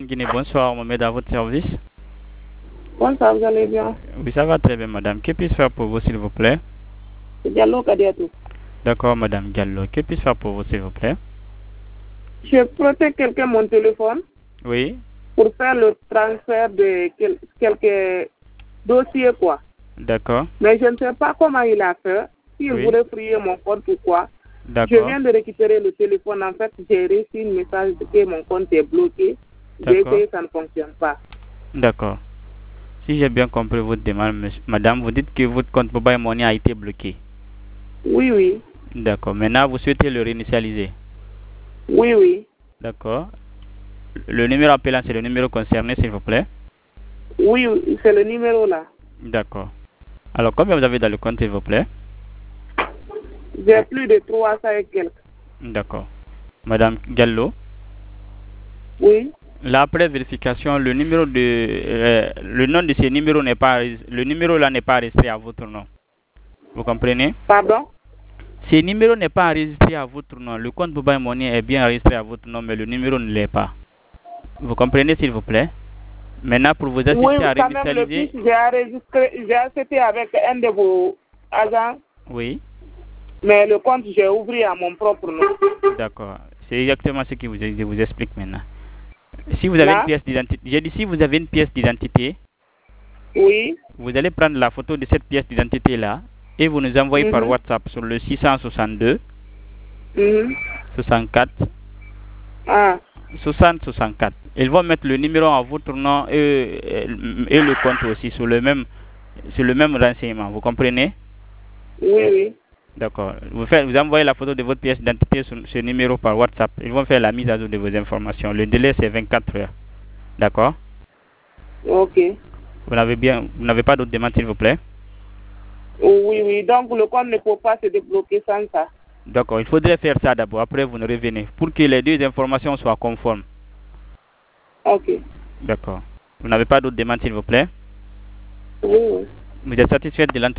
Guinée, bonsoir, Mohamed, à votre service. Bonsoir, vous allez bien? Oui, ça va très bien, madame. Que puis-je faire pour vous, s'il vous plaît? C'est Diallo Kadiatou. D'accord, madame Diallo. Que puis-je faire pour vous, s'il vous plaît? Je protège quelqu'un mon téléphone Oui. pour faire le transfert de quelques dossiers, quoi. D'accord. Mais je ne sais pas comment il a fait. S'il Oui. voulait prier mon compte, pourquoi? Je D'accord. viens de récupérer le téléphone. En fait, j'ai reçu un message que mon compte est bloqué. J'ai D'accord. essayé, ça ne fonctionne pas. D'accord. Si j'ai bien compris votre demande, madame, vous dites que votre compte Mobile Money a été bloqué. Oui, oui. D'accord. Maintenant, vous souhaitez le réinitialiser. Oui, oui. D'accord. Le numéro appelant, c'est le numéro concerné, s'il vous plaît. Oui, oui, c'est le numéro là. D'accord. Alors, combien vous avez dans le compte, s'il vous plaît? J'ai plus de 300 et quelques. D'accord. Madame Gallo, Oui. là, après vérification, le numéro le nom de ce numéro n'est pas, le numéro là n'est pas enregistré à votre nom. Vous comprenez? Pardon? Ce numéro n'est pas enregistré à votre nom. Le compte Mobile Money est bien enregistré à votre nom, mais le numéro ne l'est pas. Vous comprenez, s'il vous plaît? Maintenant, pour vous assister Oui, à quand même, le réinitialiser. plus, j'ai enregistré, j'ai accepté avec un de vos agents, Oui. mais le compte, j'ai ouvert à mon propre nom. D'accord. C'est exactement ce que je vous explique maintenant. Si vous avez une Là? pièce d'identité, j'ai dit si vous avez une pièce d'identité, Oui. vous allez prendre la photo de cette pièce d'identité là et vous nous envoyez par WhatsApp sur le 662 64 Ah, 60 64. Ils vont mettre le numéro à votre nom et le compte aussi sur le même renseignement. Vous comprenez? oui, oui. D'accord. Vous envoyez la photo de votre pièce d'identité sur ce numéro par WhatsApp. Ils vont faire la mise à jour de vos informations. Le délai c'est 24 heures. D'accord? Ok. Vous n'avez pas d'autres demandes, s'il vous plaît? Oui, oui. Donc, le compte ne peut pas se débloquer sans ça. D'accord. Il faudrait faire ça d'abord. Après, vous nous revenez pour que les deux informations soient conformes. Ok. D'accord. Vous n'avez pas d'autres demandes, s'il vous plaît? Oui, oui. Vous êtes satisfait de l'entretien?